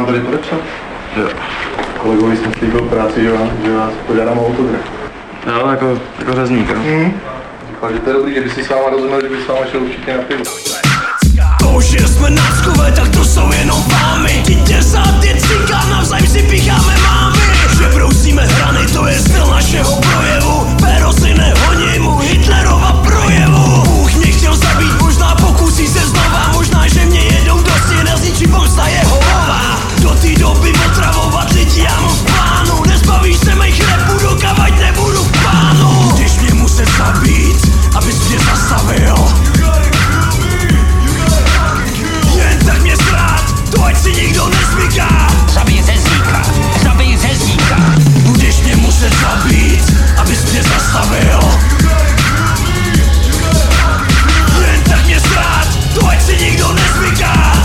tady podepsat? Jo. Kolegovi jsem slíbil práci, že vás požádám o autograf. Jo, jako řezník, jo. Říkal, že to je dobrý, že by si s váma rozuměl, že by s váma šel určitě na pivo. To, že jsme náckové, tak to jsou jenom vámy. Ti 10 cíka, navzájem si pícháme mámy. Že brousíme hrany, to je styl našeho projevu. Pero si nehoní mu Hitlerova projevu. Bůh mě chtěl zabít, možná pokusí se znova. Možná, že mě jednou dosti nezničí pomsta Jehovova. Do té doby otravovat lidi, já mám v plánu. Nezbavíš se mých repů, dokavať nebudu v pánu. Když mě muset zabít, abys mě zastavil. Jen tak mě zrát, to ať si nikdo nezvyká. Zabij řezníka. Budeš mě muset zabít, abys mě zastavil. Jen tak mě zrát, to ať si nikdo nezvyká.